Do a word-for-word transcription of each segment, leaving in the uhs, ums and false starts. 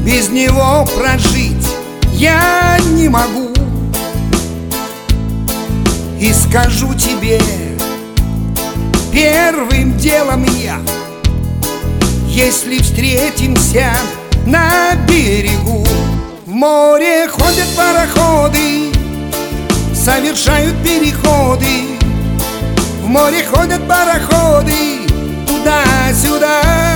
без него прожить я не могу. И скажу тебе первым делом я: если встретимся на берегу. В море ходят пароходы, совершают переходы. В море ходят пароходы туда-сюда.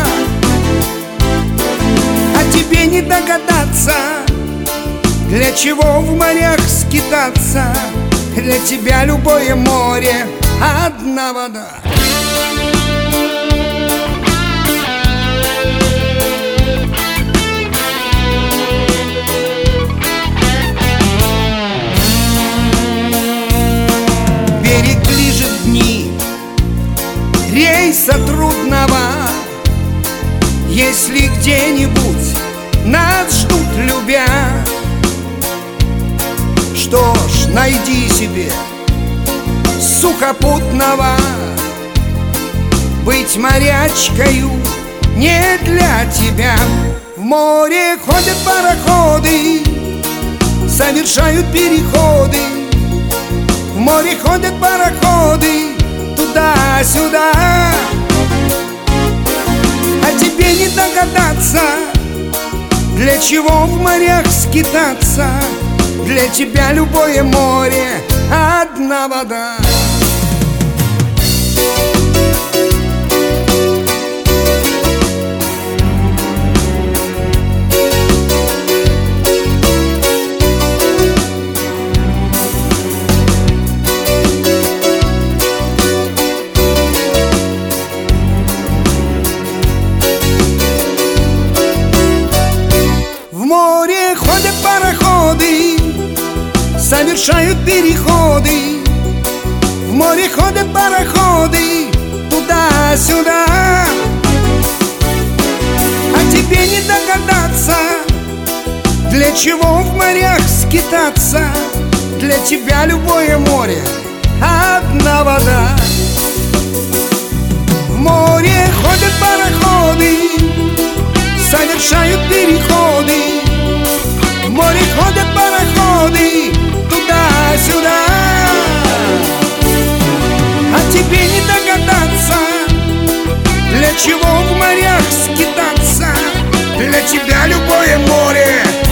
А тебе не догадаться, для чего в морях скитаться. Для тебя любое море одна вода. Берег ближе дни рейса трудного. Если где-нибудь нас ждут любя, что ж, найди себе сухопутного. Быть морячкою не для тебя. В море ходят пароходы, совершают переходы. В море ходят пароходы туда-сюда. А тебе не догадаться, для чего в морях скитаться. Для тебя любое море одна вода. В море ходят пароходы, совершают переходы. В море ходят пароходы туда-сюда. А тебе не догадаться, для чего в морях скитаться. Для тебя любое море одна вода. В море ходят пароходы, совершают переходы. В море ходят пароходы туда-сюда. А тебе не догадаться, для чего в морях скитаться. Для тебя любое море